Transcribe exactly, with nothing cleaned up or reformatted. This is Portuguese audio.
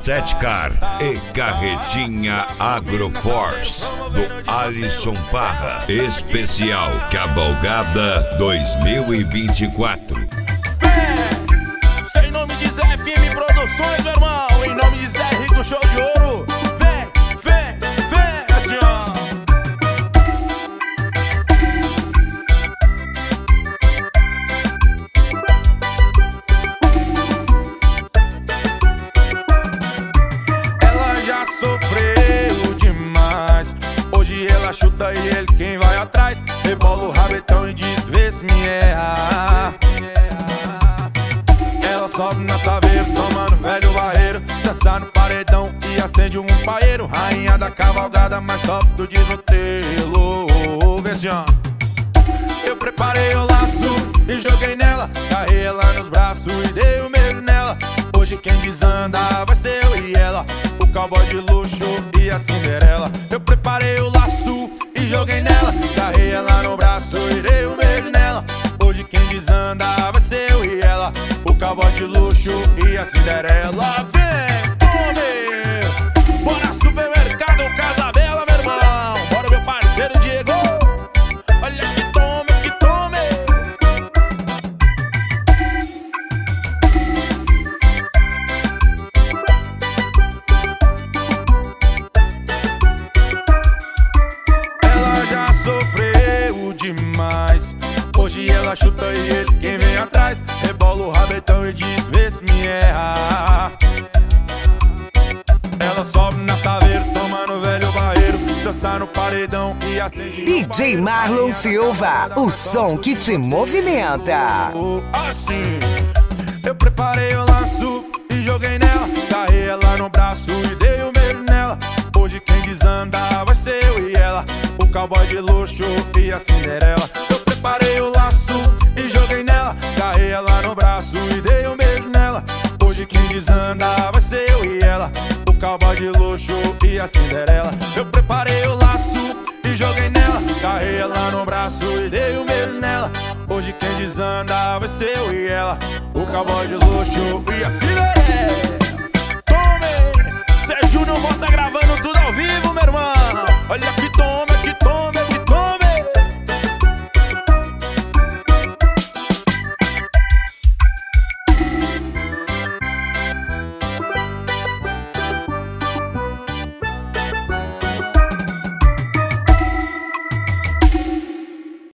Estética e Carretinha Agroforce do Alisson Parra. Especial Cavalgada dois mil e vinte e quatro. Vem, sem nome de Zé F M Produções, meu irmão. Em nome de Zé Rico Show de Ouro. Vem, vem, vem, assim ó. Sofreu demais, hoje ela chuta e ele quem vai atrás. Rebola o rabetão e diz, vê se me erra. Ela sobe na saveira, tomando velho barreiro, dança no paredão e acende um paeiro. Rainha da cavalgada, mais top do desnotelo. Vê assim ó. Eu preparei o laço e joguei nela, carrei ela nos braços e dei um beijo nela. Hoje quem desanda vai ser eu e ela, o cowboy de luxo e a Cinderela. Eu preparei o laço e joguei nela, carrei ela no braço e dei um beijo nela. Hoje quem desanda vai ser eu e ela, o cowboy de luxo e a Cinderela. Vem, tome! Bora supermercado Casa Bela, meu irmão. Bora meu parceiro Diego. Olha que tome, que tome. Ela já sofreu demais, hoje ela chuta e ele quem vem atrás. Rebola o rabetão e diz, vê se me erra. Ela sobe na saveira, tomando velho barreiro, dança no paredão e acende D J Marlon Silva, o som que te movimenta. Assim, eu preparei o laço e joguei nela, carrei ela no braço e dei um beijo nela. Hoje quem desanda vai ser eu e ela, o cowboy de luxo e a Cinderela. Eu preparei o laço e joguei nela, carrei ela no braço e dei um beijo nela. Hoje quem desanda vai ser eu e ela, o cowboy de luxo e a Cinderela. Eu preparei o laço e joguei nela, carrei ela no braço e dei um beijo nela. Hoje quem desanda vai ser eu e ela, o cowboy de luxo e a Cinderela. Tome! Zé Júnior volta gravando tudo ao vivo, meu irmão. Olha que tome.